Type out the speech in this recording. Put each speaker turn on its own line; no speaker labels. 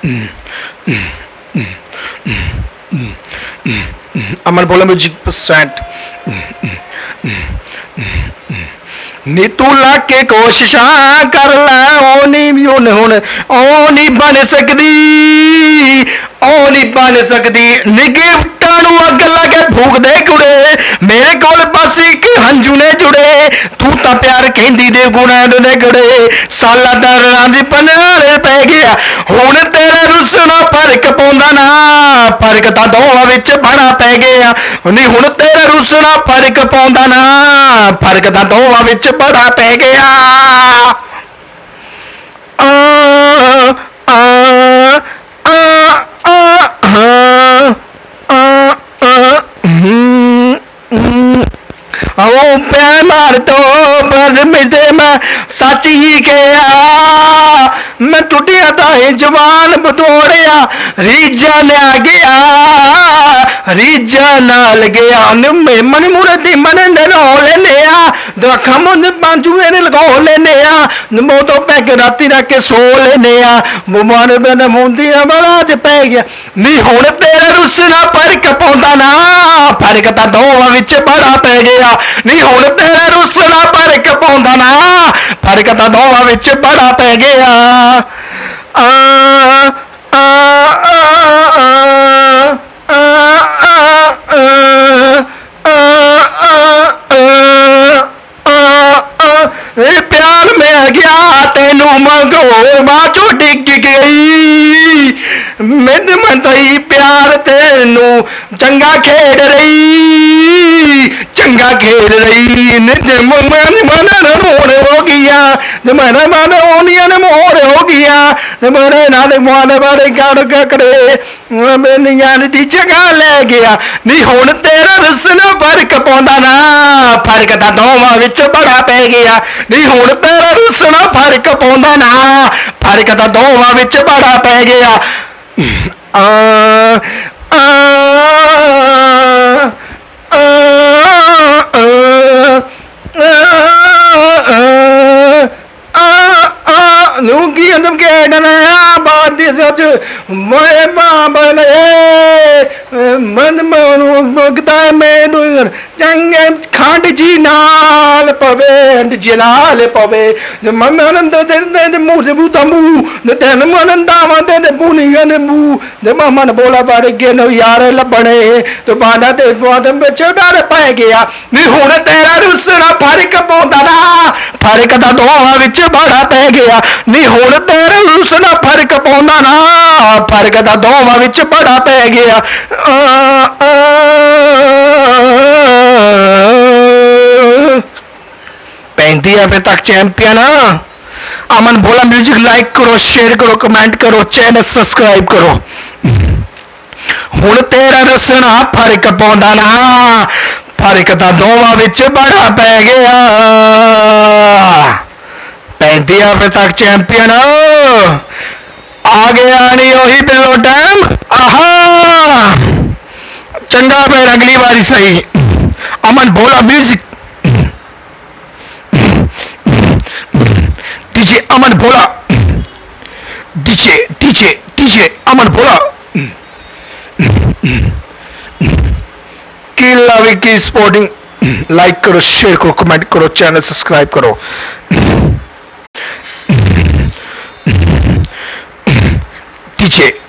अमन बोला music percent नी तू ला के कोशिशां कर लै ओ नहीं हुण बन सकदी ओ नहीं बन सकदी नी गिफ्टां नूं अग ला के फूक दे कुड़े मेरे कोल बस एक हंजू ने जुड़े तू तां प्यार कहंदी दे गुणा दे गड़े साला दरां दी पनाल पै गया हुण तेरे रुसना फर्क पौंदा ना फर्क तां दोवां विच बड़ा पै गया नी हुण तेरे रुसना फर्क पौंदा ना फर्क तां दोवां विच बड़ा पै गया आ आ आ आ ओ प्यार मार तो बस मिलते मैं सच ही कहा मैं टुटिया ताई जवान बदौड़िया रीजा ने आ गया रीजा नाल गया मन मुरदी मन नो लेने दखा मुझ बांजुए ने लगो लेने वो तो पैग राती रख के सो लेने बुमान मैंने मुंदिया बड़ा च पै गया नी हुण तेरे रुसना फर्क पौंदा ना फर्क तां दोवां विच बड़ा पै गया नी हुण तेरे रुसना फर्क पौंदा ना फर्क तां दोवां विच बड़ा पै गया आ आ आ प्यार में गया तेनू मंगो मां चो डिग गई मैंने मंदई प्यार तेनू चंगा खेड रही चंगा खेड रही मन मन रोड़ हो गया मन मन ओनिया ने मोर हो गया मेरे नाल मन बड़े गड़ गकड़े मैनिया दी जगह ले गया नी हुण तेरा रुसना फर्क पौंदा ना फर्क तां दोवां विच बड़ा पै गया नी हुण तेरा रुसना फर्क पौंदा ना फर्क तां दोवां विच बड़ा पै गया आ आ लूंगी अंदर के डना बात सच मैं मां बने मन मनु मगदा मैनू चंगे खंड जी नाल पवे जी नाल पवे मन आनंद दे मूर बू तंबू तेन मन दावा दे बुनिया ने बू दे मन बोला बारे के नो यार लबने तो बांदा ते बांद विच डर पै गया नी हुण तेरा रुसना फर्क पौंदा ना फर्क तां दोवां विच बड़ा पै गया नी हुण तेरा रुसना फर्क पौंदा ना फर्क तां दोवां विच बड़ा पै गया पैंती है फिर तक चैंपियन अमन बोला म्यूजिक लाइक करो शेयर करो कमेंट करो चैनल सब्सक्राइब करो हुण तेरा रुसना फर्क पौंदा ना फर्क तां दोवां विच बड़ा पै गया पैंती है फिर तक चैंपियन आ गया नी ओही दिलों टाइम आहा चंगा फिर अगली बारी सही अमन बोला म्यूजिक डीजे अमन बोला डीजे डीजे डीजे अमन बोला की लव की सपोर्टिंग लाइक करो शेयर करो कमेंट करो चैनल सब्सक्राइब करो डीजे